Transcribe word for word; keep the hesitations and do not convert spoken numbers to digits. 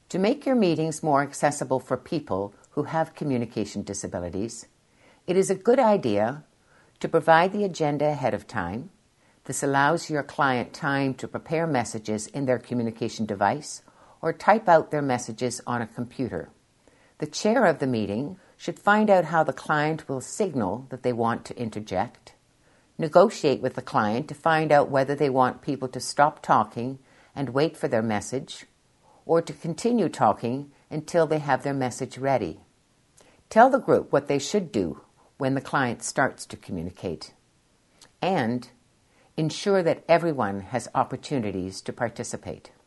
To make your meetings more accessible for people who have communication disabilities, it is a good idea to provide the agenda ahead of time. This allows your client time to prepare messages in their communication device or type out their messages on a computer. The chair of the meeting should find out how the client will signal that they want to interject, negotiate with the client to find out whether they want people to stop talking and wait for their message, or to continue talking until they have their message ready. Tell the group what they should do when the client starts to communicate, and ensure that everyone has opportunities to participate.